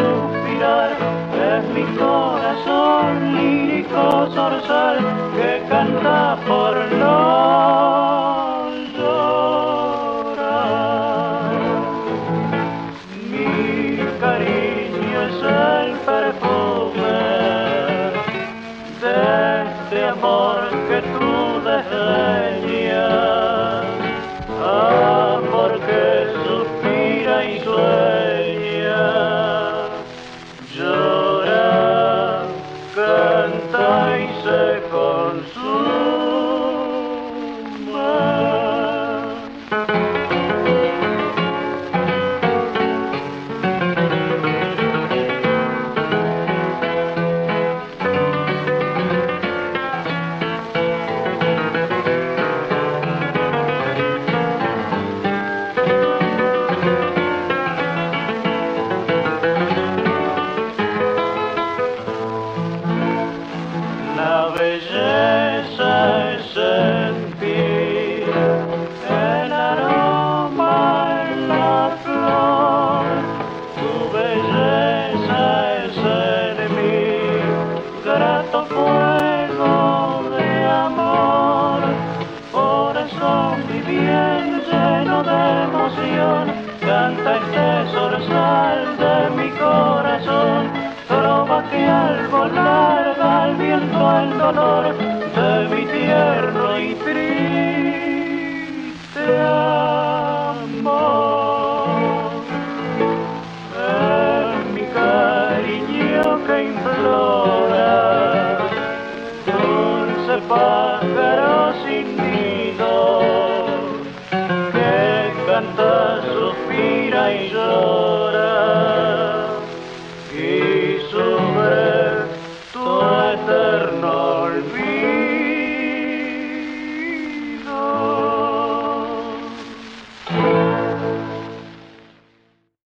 suspirar, es mi corazón lírico zorzal que canta por no llorar. Mi cariño es el perfume de este amor que tú desdeñas, amor que suspira y sueña, llora, canta y se consume. La belleza es sentir el aroma en la flor, tu belleza es en mí, grato fuego de amor, por eso mi bien lleno de emoción, canta este zorzal de mi corazón, trova que al volar da al viento el dolor de mi tierno y triste amor. Es mi cariño que implora, dulce pájaro sin nido, que canta, suspira y llora.